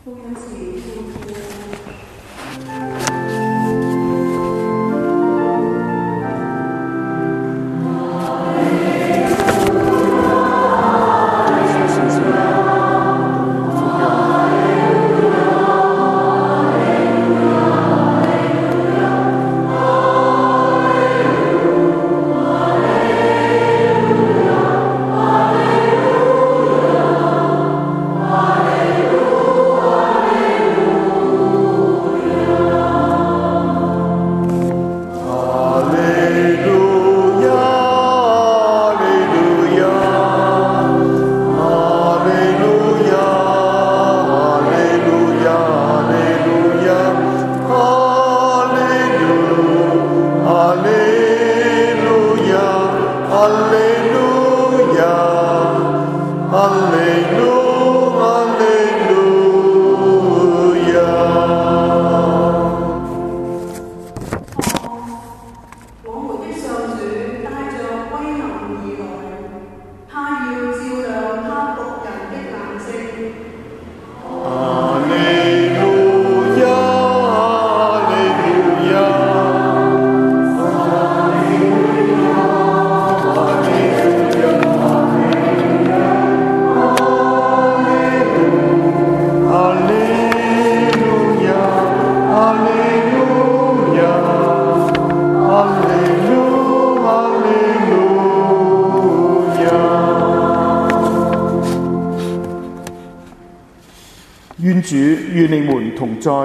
願主與你們同在。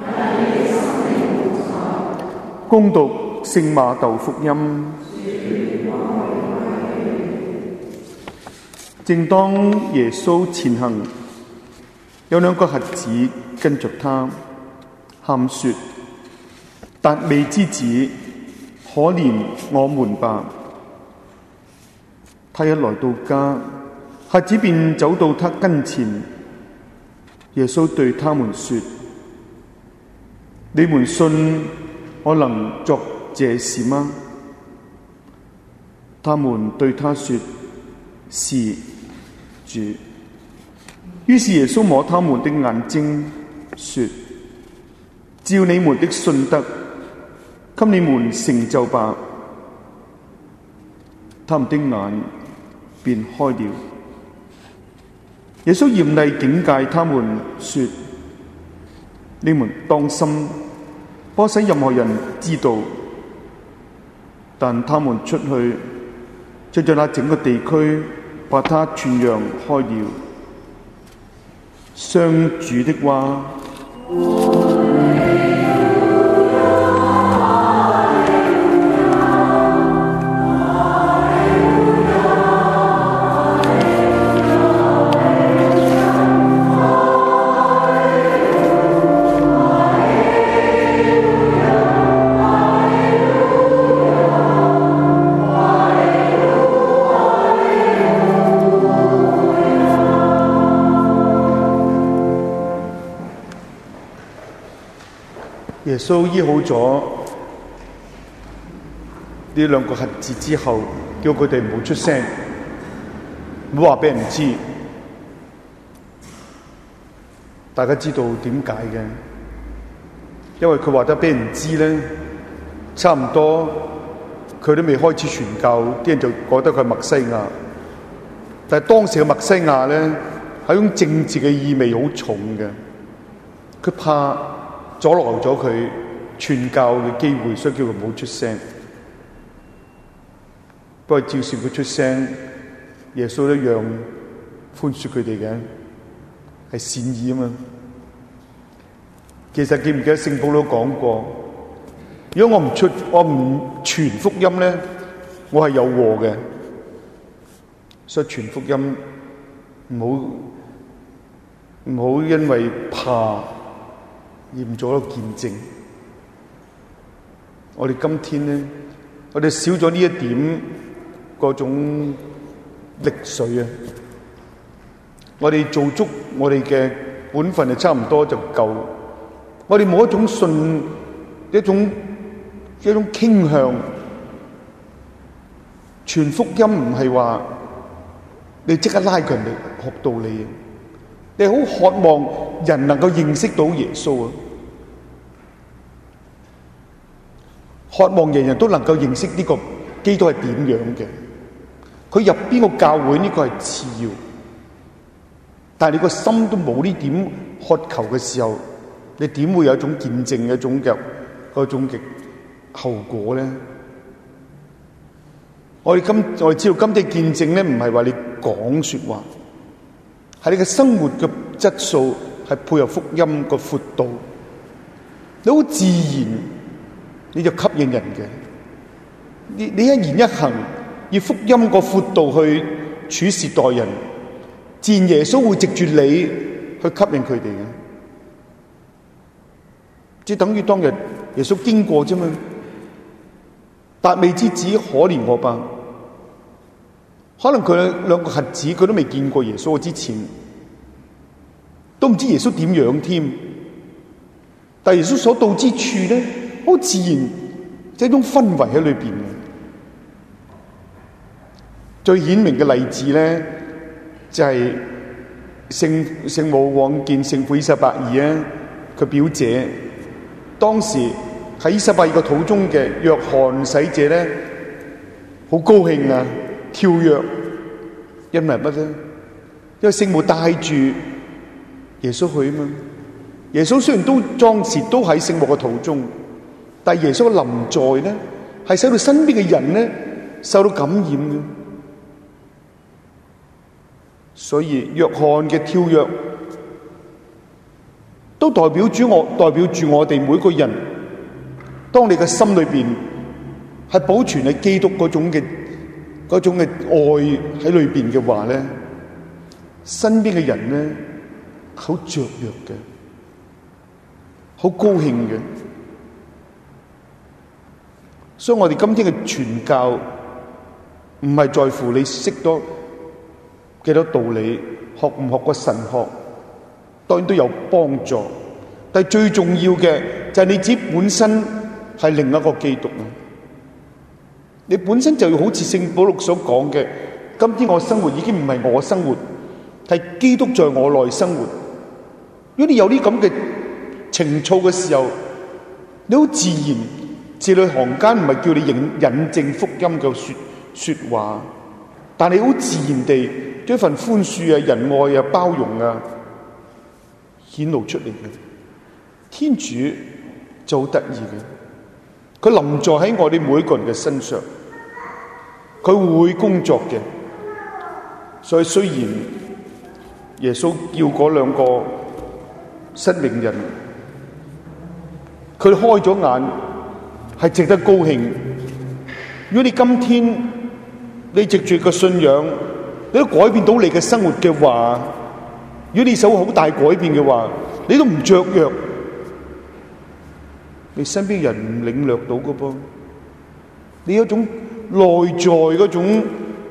恭讀聖馬竇福音。正當耶穌前行，有兩個瞎子跟着他，喊說：達味之子，可憐我們吧！他一來到家，瞎子便走到他跟前。耶穌對他們說：你們信我能作這事嗎？他們對他說：是，主。於是耶穌摸他們的眼睛，說：照你們的信德，給你們成就吧。他們的眼便開了。耶穌嚴厲警戒他們說：你們當心，不可使任何人知道。但他們出去，就在那整個地區把他傳揚開了。上主的話。耶穌醫好咗呢兩個瞎子之後，叫佢哋唔好出聲，唔好話俾人知。大家知道點解嘅？因為佢話得俾人知咧，差唔多佢都未開始傳教，啲人就覺得佢係默西亞。但係當時嘅默西亞咧，係一種政治嘅意味好重嘅，佢怕阻撓咗佢傳教嘅機會，所以叫佢唔好出聲。不過照算佢出聲，耶穌一樣寬恕佢哋嘅，係善意啊嘛。其實記唔記得聖保羅講過，如果我唔傳福音咧，我係有禍嘅。所以傳福音唔好因為怕而唔做一個見證。我哋今天咧，我哋少咗呢一點嗰種力水啊！我哋做足我哋嘅本分就差唔多就夠。我哋冇一種信，一種傾向。傳福音唔係話你即刻拉佢人哋學道理， 你好渴望人能夠認識到耶穌啊，渴望人人都能夠認識呢個基督係點樣嘅。佢入邊個教會呢個係次要，但係你個心都冇呢點渴求嘅時候，你點會有一種見證嘅嗰種嘅後果咧？我哋知道今天見證咧，唔係話你講說話，係你嘅生活嘅質素係配合福音個闊度，你好自然你就吸引人嘅。你一言一行以福音個闊度去處事待人，自然耶穌會藉住你去吸引佢哋嘅。即等於當日耶穌經過啫嘛，達味之子可憐我吧。可能佢兩個瞎子佢都未見過耶穌之前，都唔知耶穌點樣添。但耶穌所到之處咧，好自然，即係一種氛圍喺裏邊嘅。最顯明嘅例子咧，就係聖母往見聖婦依撒伯爾啊，佢表姐。當時喺依撒伯爾個肚中嘅約翰洗者咧，好高興啊，跳躍，因為乜咧？因為聖母帶住耶穌去啊嘛。耶穌雖然都當時都喺聖母嘅肚中，但係耶穌嘅臨在咧，係使到身邊嘅人咧受到感染嘅。所以約翰嘅跳躍都代表住我哋每個人，當你嘅心裏邊係保存喺基督嗰種嘅愛喺裏邊嘅話咧，身邊嘅人咧好雀躍嘅，好高興嘅。所以我哋今天嘅傳教唔係在乎你識多幾多道理，學唔學過神學，當然都有幫助，但係最重要嘅就係你自己本身係另一個基督啊！你本身就要好似聖保祿所講嘅，今天我生活已經唔係我生活，係基督在我內生活。如果你有啲咁嘅情操嘅時候，你好自然，字裏行間唔係叫你引證福音嘅說話，但你好自然地將一份寬恕啊、仁愛啊、包容啊顯露出嚟嘅。天主就好得意嘅，佢臨在喺我哋每個人嘅身上，佢會工作嘅。所以雖然耶穌叫嗰兩個失明人，佢開咗眼，係值得高興。如果你今天你藉住個信仰，你都改變到你嘅生活嘅話，如果你想好大改變嘅話，你都唔雀躍，你身邊人唔領略到嘅噃。你有一種內在嗰種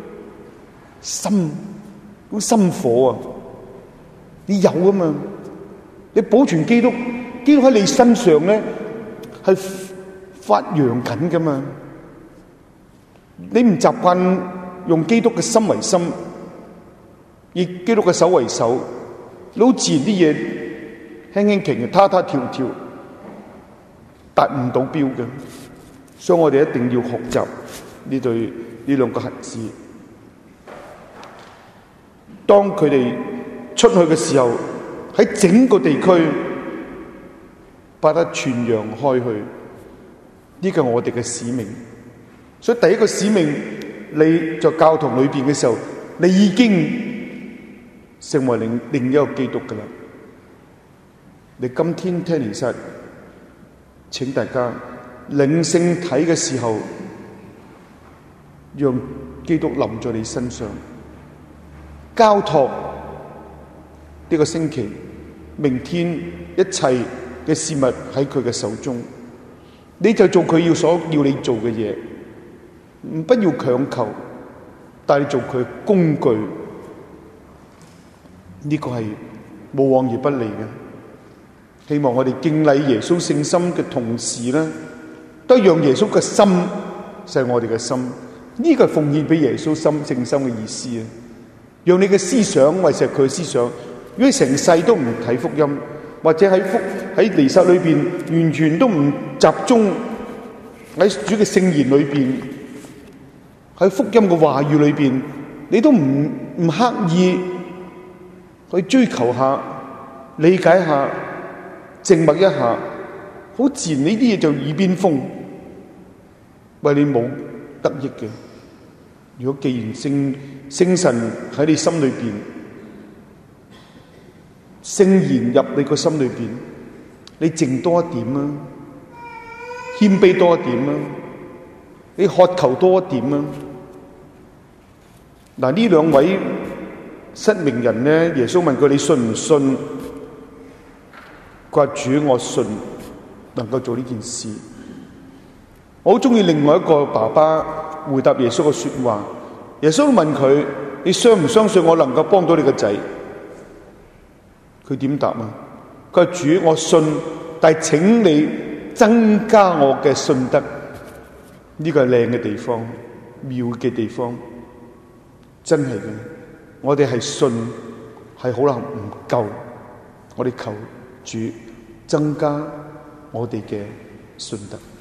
心火啊，你有啊嘛？你保存基督喺你身上咧，係發揚緊噶嘛？你唔習慣用基督嘅心為心，以基督嘅手為手，你好自然啲嘢輕輕騎，他跳跳，達唔到標嘅。所以我哋一定要學習呢兩個核子。當佢哋出去嘅時候，喺整個地區把它傳揚開去，呢個係我哋嘅使命。所以第一個使命，你在教堂裏邊嘅時候，你已經成為另一個基督噶啦。你今天聽彌撒，請大家領聖體嘅時候，讓基督臨在你身上，交託呢個星期、明天一切嘅事物喺佢嘅手中，你就做佢所要你做嘅嘢，不要強求，但係做佢工具，呢個係無往而不利嘅。希望我哋敬禮耶穌聖心嘅同時咧，都讓耶穌嘅心就係我哋嘅心，呢個係奉獻俾耶穌聖心嘅意思啊！讓你嘅思想為實佢嘅思想， 如果你成世都唔睇福音，或者喺彌撒裏邊完全都唔集中喺主嘅聖言裏邊，喺福音嘅話語裏邊，你都唔刻意去追求下、理解下、靜默一下，好自然呢啲嘢就耳邊風，為你冇得益嘅。如果既然聖神喺你心裏邊，聖言入你個心裏邊，你靜多一點啦，謙卑多一點啦，你渴求多一點啦。嗱，呢兩位失明人咧，耶穌問佢：你信唔信？佢話：主，我信，能夠做呢件事。我好中意另外一個爸爸回答耶穌嘅說話。耶穌問佢：你相唔相信我能夠幫到你個仔？佢點答啊？佢話：主，我信，但係請你增加我嘅信德。呢個係靚嘅地方，妙嘅地方，真係嘅。我哋係信，係可能唔夠，我哋求主增加我哋嘅信德。